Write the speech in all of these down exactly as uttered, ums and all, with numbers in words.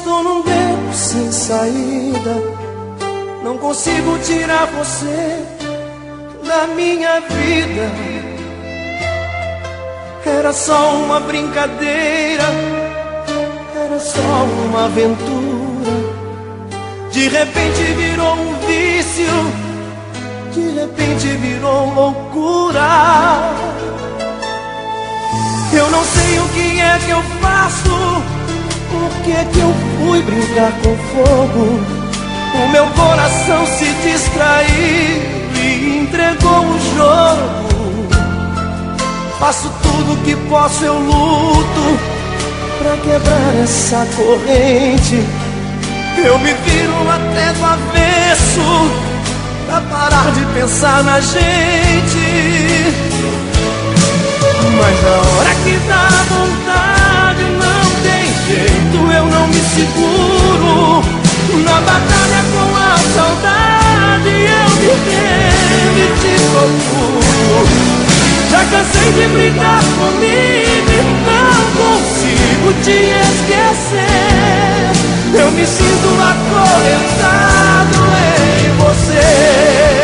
estou num beco sem saída. Não consigo tirar você da minha vida. Era só uma brincadeira, era só uma aventura. De repente virou um vício, de repente virou loucura. Eu não sei o que é que eu faço, por que é que eu fui brincar com fogo? O meu coração se distraiu e entregou o jogo. Faço tudo que posso, eu luto pra quebrar essa corrente. Eu me viro até do avesso pra parar de pensar na gente. Mas na hora que dá vontade não tem jeito, eu não me seguro. Na batalha com a saudade eu me rendo e te procuro. Já cansei de brincar comigo e não consigo te esquecer. Eu me sinto acorrentado em você.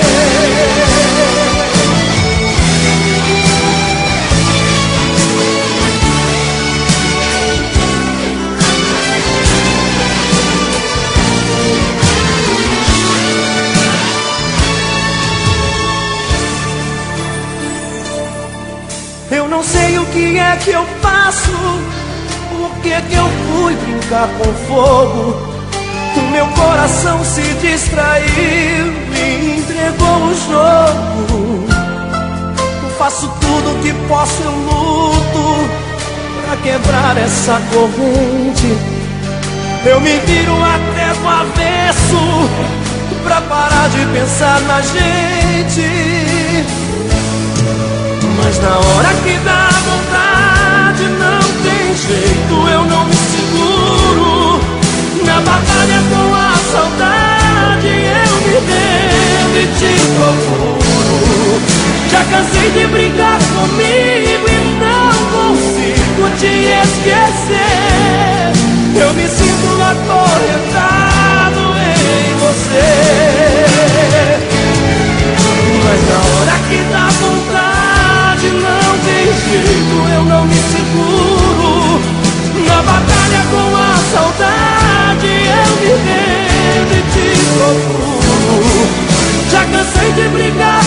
Eu não sei o que é que eu faço, por que é que eu fui brincar com fogo? O meu coração se distraiu e entregou o jogo. Eu faço tudo o que posso, eu luto pra quebrar essa corrente. Eu me viro até do avesso pra parar de pensar na gente. Mas na hora que dá vontade não tem jeito, eu não me seguro. Na batalha com a saudade eu me rendo e te procuro. Já cansei de brincar comigo e não consigo te esquecer. Eu me sinto acorrentado em você. Mas na hora que dá vontade não tem jeito, eu não me seguro. Na batalha com a saudade eu me rendo e te procuro. Já cansei de brigar